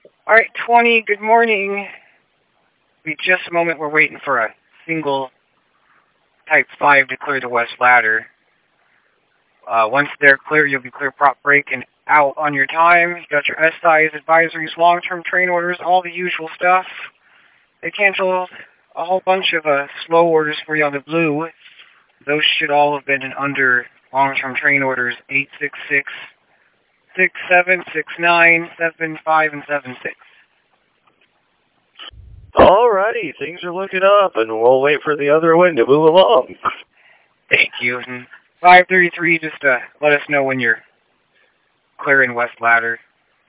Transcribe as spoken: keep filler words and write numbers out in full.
Alright, twenty, good morning. Be just a moment, we're waiting for a single Type five to clear the west ladder. Uh, once they're clear, you'll be clear prop break and out on your time. You got your S Is, advisories, long-term train orders, all the usual stuff. They canceled a whole bunch of uh, slow orders for you on the blue. Those should all have been in under long-term train orders eight six six, six seven six nine, seven five, and seven six. Alrighty, things are looking up, and we'll wait for the other one to move along. Thank you. And five thirty-three, just uh, let us know when you're clearing west ladder.